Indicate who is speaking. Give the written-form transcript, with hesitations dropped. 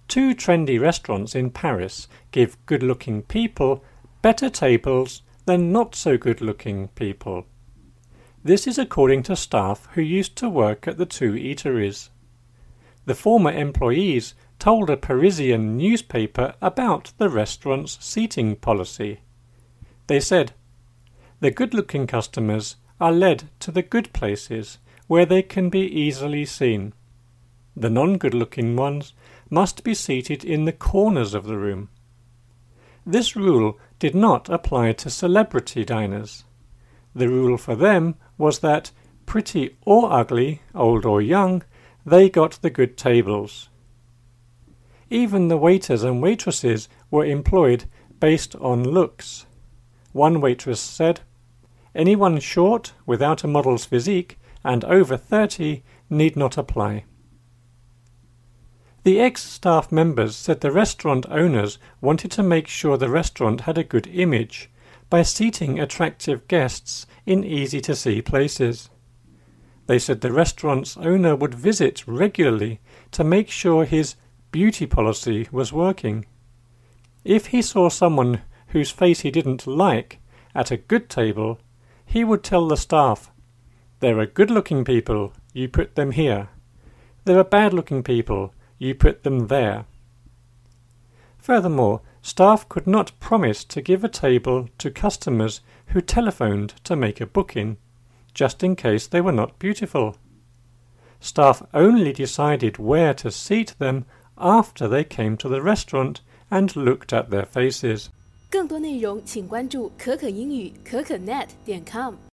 Speaker 1: Two trendy restaurants in Paris give good-looking people better tables than not-so-good-looking people. This is according to staff who used to work at the two eateries. The former employees told a Parisian newspaper about the restaurant's seating policy. They said, "The good-looking customers are led to the good places where they can be easily seen. The non-good-looking ones must be seated in the corners of the room." This rule did not apply to celebrity diners. The rule for them was that, pretty or ugly, old or young, they got the good tables. Even the waiters and waitresses were employed based on looks. One waitress said, "Anyone short, without a model's physique, and over 30 need not apply." The ex-staff members said the restaurant owners wanted to make sure the restaurant had a good image by seating attractive guests in easy-to-see places. They said the restaurant's owner would visit regularly to make sure his beauty policy was working. If he saw someone whose face he didn't like at a good table, he would tell the staff, "There are good-looking people, you put them here. There are bad-looking people, you put them there." Furthermore, staff could not promise to give a table to customers who telephoned to make a booking, just in case they were not beautiful. Staff only decided where to seat them after they came to the restaurant and looked at their faces.
Speaker 2: 更多内容请关注可可英语可可net.com。